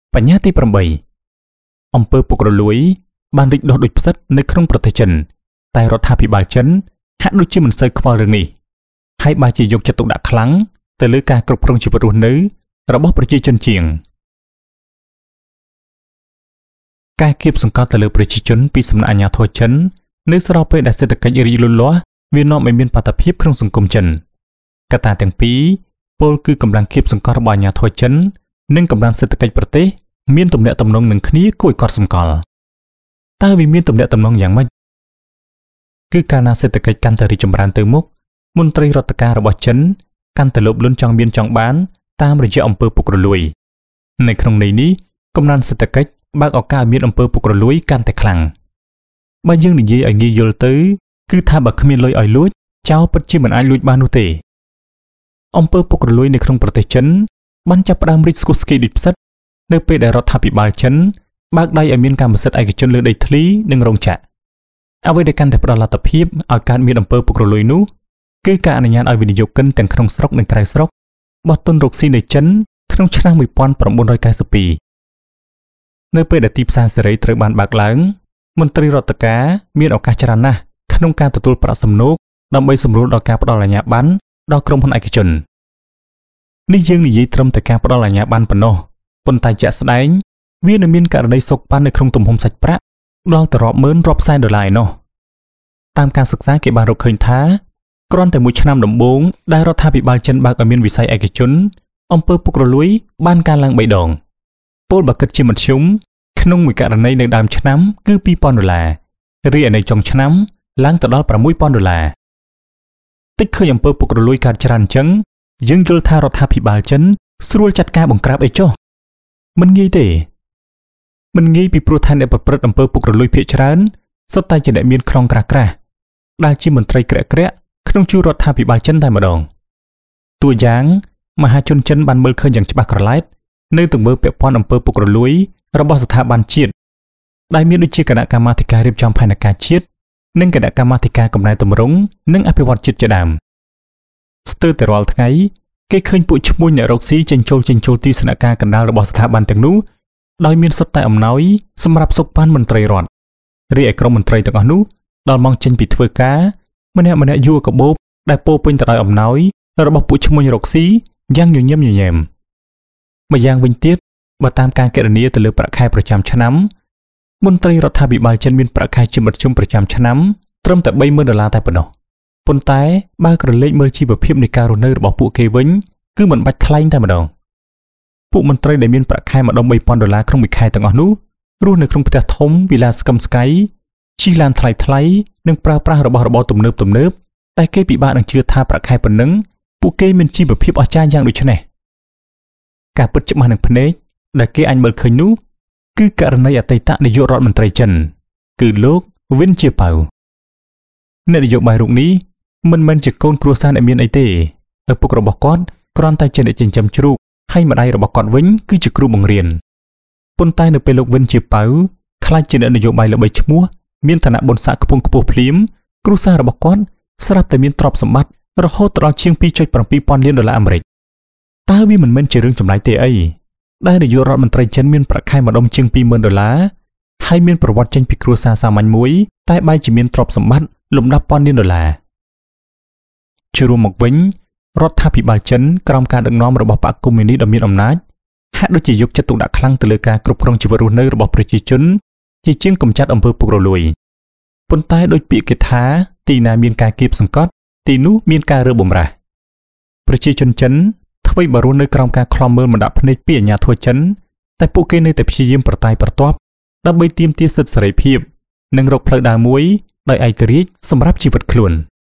បញ្ញាទី8អំពើពុករលួយបានរីកដុះដូចផ្សិតនៅក្នុងប្រទេសចិនតែរដ្ឋាភិបាលចិនហាក់ដូចជាមិនសូវខ្វល់រឿងនេះហើយបែរជាយកចិត្តទុកដាក់ខ្លាំងទៅលើការគ្រប់គ្រងជីវិតរស់នៅរបស់ប្រជាជនជាងការគៀបសង្កត់ទៅលើប្រជាជនពីសំណាក់អាជ្ញាធរចិននៅស្របពេលដែលសេដ្ឋកិច្ចរីកលូតលាស់វានាំឲ្យមានបាតុភិបក្នុងសង្គមចិនកត្តាទាំងពីរពលគឺកម្លាំងគៀបសង្កត់របស់អាជ្ញាធរចិននិងកម្លាំងសេដ្ឋកិច្ចប្រទេសមានទំនាក់ទំនងនឹងគ្នាគួរឲ្យកត់សម្គាល់តើវាមានទំនាក់ទំនងយ៉ាងម៉េចគឺកាលណាសេដ្ឋកិច្ចកាន់តែរីកចម្រើនទៅមុខមន្ត្រីរដ្ឋការរបស់ចិនកាន់តែលោភលន់ចង់មានចង់បានតាមរយៈអំពើពុករលួយនៅក្នុងន័យនេះកំណើនសេដ្ឋកិច្ចបើកឱកាសឲ្យមានអំពើពុករលួយកាន់តែខ្លាំងបើយើងនិយាយឲ្យងាយយល់ទៅគឺថាបើគ្មានលុយឲ្យលួចចោរពិតជាមិនអាចលួចបាននោះទេអំពើពុករលួយនៅក្នុងប្រទេសចិនបានចាប់ផ្ដើមរីកស្គុះស្គាយដូចផ្សិតនៅពេលដែលរដ្ឋាភិបាលចិនបើកដៃឲ្យមានកម្មសិទ្ធិឯកជនលើដីធ្លីនិងរោងចក្រអ្វីដែលកាន់តែផ្ដល់លទ្ធភាពឲ្យកើតមានអំពើពុករលួយនោះគឺការអនុញ្ញាតឲ្យវិនិយោគិនទាំងក្នុងស្រុកនិងក្រៅស្រុកបោះទុនរកស៊ីនៅចិនក្នុងឆ្នាំ1992នៅពេលដែលទីផ្សារសេរីត្រូវបានបើកឡើងមន្ត្រីរដ្ឋការមានឱកាសច្រើនណាស់ក្នុងការទទួលប្រាក់សំណូកដើម្បីសម្រួលដល់ការផ្ដល់អាជ្ញាប័ណ្ណដល់ក្រុមហ៊ុនឯកជននេះយើងនិយាយត្រឹមតែការផ្ដល់អាជ្ញាប័ណ្ណប៉ុណ្ណោះប៉ុន្តែជាក់ស្ដែងវានឹងមានករណីសោកប៉ាន់នៅក្នុងទំហំសាច់ប្រាក់ដល់ទៅរាប់ម៉ឺនរាប់សែនដុល្លារឯណោះតាមការសិក្សាគេបានរកឃើញថាគ្រាន់តែមួយឆ្នាំដំបូងដែលរដ្ឋាភិបាលចិនបើកឲ្យមានវិស័យឯកជនអំពើពុករលួយបានកើនឡើង3ដងពលបើគិតជាមធ្យមក្នុងមួយករណីនៅដើមឆ្នាំគឺ$2,000រីឯនៅចុងឆ្នាំឡើងទៅដល់$6,000តិចឃើញអំពើពុករលួយកើតច្រើនអញ្ចឹងយើងយល់ថារដ្ឋាភិបាលចិនស្រួលចាត់ការបង្ក្រាបអីចុះមិនងាយទេមិនងាយពីព្រោះថាអ្នកប្រព្រឹត្តអំពើពុករលួយភាគច្រើនសុទ្ធតែជាអ្នកមានខ្នងក្រាស់ដែលជាមន្ត្រីក្រាក់ក្នុងជួររដ្ឋាភិបាលចិនតែម្ដងតួយ៉ាងមហាជនចិនបានមើលឃើញយ៉ាងច្បាស់ក្រឡែតនៅទង្វើពាក់ព័ន្ធអំពើពុករលួយរបស់ស្ថាប័នជាតិដែលមានដូចជាគណៈកម្មាធិការរៀបចំផែនការជាតិនិងគណៈកម្មាធិការកំណែតម្រង់និងអភិវឌ្ឍជាតិជាដើមស្ទើរតែរាល់ថ្ងៃគេឃើញពួកឈ្មួញអ្នករកស៊ីចេញចូលទីស្នាក់ការកណ្ដាលរបស់ស្ថាប័នទាំងនោះដោយមានសុទ្ធតែអំណោយសម្រាប់សុខប៉ាន់មន្ត្រីរដ្ឋរីឯក្រុមមន្ត្រីទាំងអស់នោះដល់ម៉ោងចេញពីធ្វើការម្នាក់យួរកបោបដែលពោពេញទៅដោយអំណោយរបស់ពួកឈ្មួញរកស៊ីយ៉ាងញញឹមញញែមម្យ៉ាងវិញទៀតបើតាមការគណនាទៅលើប្រាក់ខែប្រចាំឆ្នាំមន្ត្រីរដ្ឋាភិបាលចិនមានប្រាក់ខែជាមធ្យមប្រចាំឆ្នាំត្រឹមតែ$30,000តែប៉ុណ្ណោះប៉ុន្តែបើក្រឡេកមើលជីវភាពនៃការរស់នៅរបស់ពួកគេវិញគឺមិនបាច់ថ្លៃតែម្ដងពួកមន្ត្រីដែលមានប្រាក់ខែម្ដុំ$3,000ក្នុងមួយខែទាំងអស់នោះរស់នៅក្នុងផ្ទះធំវិឡាស្កឹមស្កៃជិះឡានថ្លៃនិងប្រើប្រាស់របស់របរទំនើបតែគេពិបាកនឹងជឿថាប្រាក់ខែប៉ុណ្ណឹងពួកគេមានជីវភាពអស្ចារ្យយ៉ាងដូចនេះការពិតច្បាស់នឹងភ្នែកដែលគេអាចមើលឃើញនោះគឺករណីអតីតនាយករដ្ឋមន្ត្រីចិនគឺលោកវិនជាប៉ៅអ្នកនយោបាយរូបនេះមិនមែនជាកូនគ្រួសារអ្នកមានអីទេឪពុករបស់គាត់គ្រាន់តែជាអ្នកចិញ្ចឹមជ្រូកហើយម្ដាយរបស់គាត់វិញគឺជាគ្រូបង្រៀនប៉ុន្តែនៅពេលលោកវិនជាប៉ៅខ្លាចជាអ្នកនយោបាយល្បីឈ្មោះមានឋានៈបុណ្យស័ក្តិខ្ពង់ខ្ពស់ភ្លាមគ្រួសាររបស់គាត់ស្រាប់តែមានទ្រព្យសម្បត្តិរហូតដល់ជាង$2.7 លានអាមេរិកតើវាមិនមែនជារឿងចម្លែកទេអីដែលនាយករដ្ឋមន្ត្រីចិនមានប្រាក់ខែម្ដុំជាង$20,000ហើយមានប្រវត្តិចេញពីគ្រួសារសាមញ្ញមួយតែបែរជាមានទ្រព្យសម្បត្តិលំដាប់ពាន់លាន$ជារួមមកវិញរដ្ឋាភិបាលចិនក្រោមការដឹកនាំរបស់បកកុម្មុយនីសដ៏មានអំណាចហាក់ដូចជាយកចិត្តទុកដាក់ខ្លាំងទៅលើការគ្រប់គ្រងជីវិតរស់នៅរបស់ប្រជាជនជាជាងកម្ចាត់អំពើពុករលួយប៉ុន្តែដោយពាក្យគេថាទីណាមានការគៀបសង្កត់ទីនោះមានការរើបំរាស់ប្រជាជនចិនថ្មីបើរស់នៅក្រោមការខ្លំមើលមិនដាក់ភ្នែកពីអាជ្ញាធរចិនតែពួកគេនៅតែព្យាយាមប្រតាយប្រទាប់ដើម្បីទាមទារសិទ្ធិសេរីភាពនិងរកផ្លូវដើរមួយដោយឯករាជ្យសម្រាប់ជីវិតខ្លួន